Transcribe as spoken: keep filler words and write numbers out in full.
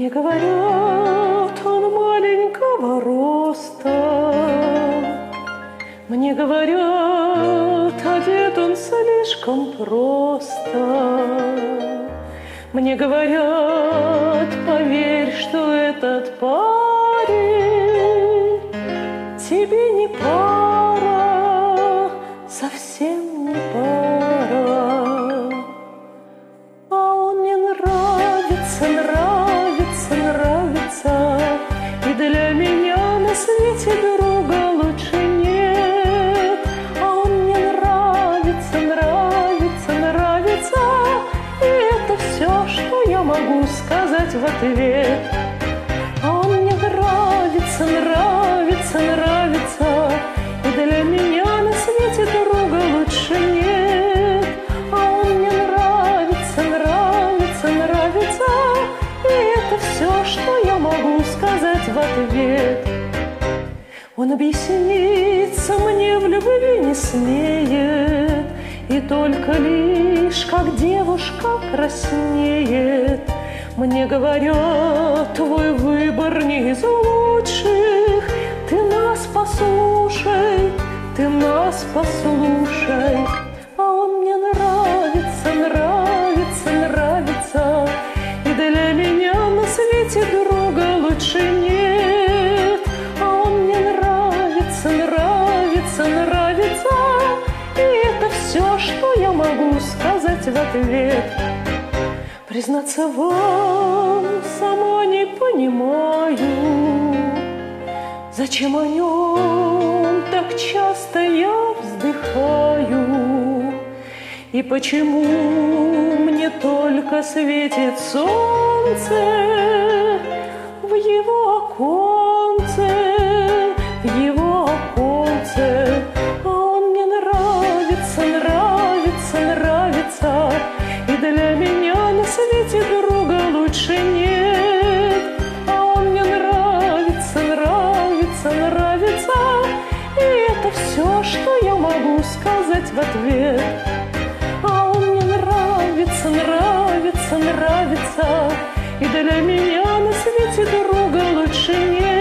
Мне говорят, он маленького роста, мне говорят, одет он слишком просто. Мне говорят, поверь, что этот парень тебе не пара, совсем не пара. А он мне нравится, нравится, нравится, и для меня на свете друга лучше нет. А он мне нравится, нравится, нравится, и это все, что я могу сказать в ответ. А он мне нравится, нравится, нравится, и для меня на свете друга лучше нет. А он мне нравится, нравится, нравится, и это все, что я могу сказать в ответ. Он объясниться мне в любви не смеет, и только лишь, как девушка краснеет. Мне говорят, твой выбор не из лучших, ты нас послушай, ты нас послушай. А он мне нравится, нравится, нравится, и для меня на свете друга лучше нет. А он мне нравится, нравится, нравится, и это все, что я могу сказать в ответ. Признаться вам, сама не понимаю, зачем о нем так часто я вздыхаю, и почему мне только светит солнце в его оконце, в его оконце. А он мне нравится, нравится, нравится, и для меня на свете друга лучше нет. А он мне нравится, нравится, нравится, и это все, что я могу сказать в ответ. А он мне нравится, нравится, нравится, и для меня на свете друга лучше нет.